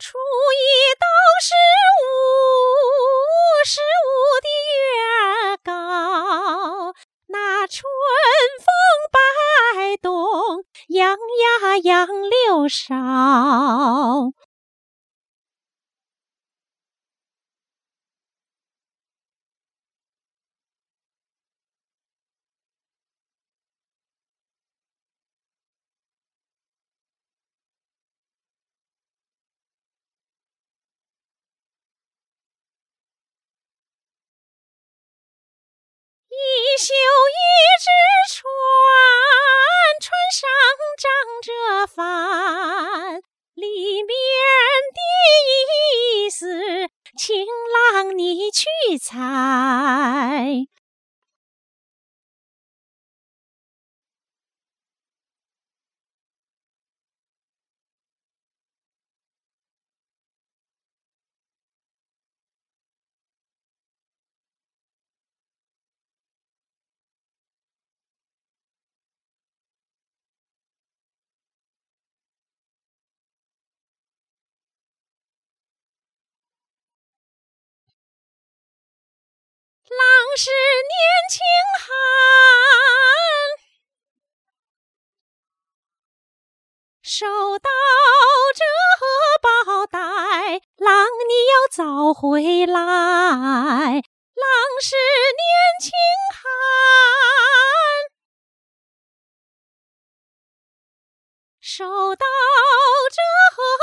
初一到15的月儿高，那春风摆动，杨呀杨柳梢。一宿一只船，船上长着帆，里面的意思，情郎你去猜。郎是年轻汉，收到这宝带，郎你要早回来。郎是年轻汉，收到这